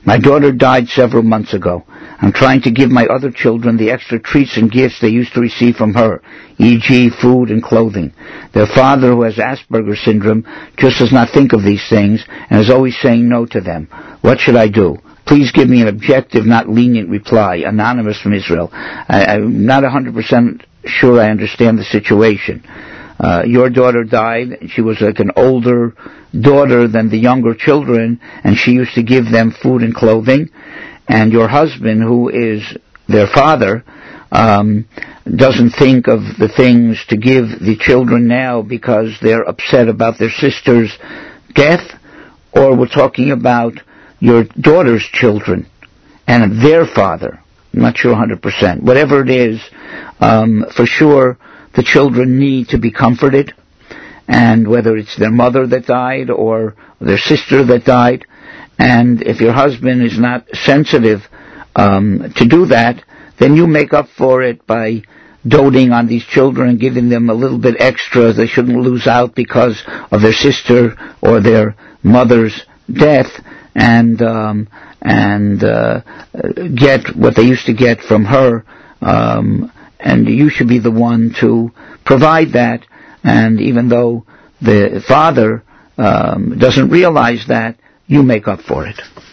My daughter died several months ago. I'm trying to give my other children the extra treats and gifts they used to receive from her, e.g. food and clothing. Their father, who has Asperger's syndrome, just does not think of these things and is always saying no to them. What should I do? Please give me an objective, not lenient reply. Anonymous from Israel. I'm not 100% sure I understand the situation. Your daughter died. She was like an older daughter than the younger children, and she used to give them food and clothing. And your husband, who is their father, doesn't think of the things to give the children now because they're upset about their sister's death, or we're talking about your daughter's children and their father. I'm not sure 100%. Whatever it is, for sure, the children need to be comforted, and whether it's their mother that died or their sister that died, and if your husband is not sensitive to do that, then you make up for it by doting on these children and giving them a little bit extra. They shouldn't lose out because of their sister or their mother's death, and get what they used to get from her. And you should be the one to provide that. And even though the father doesn't realize that, you make up for it.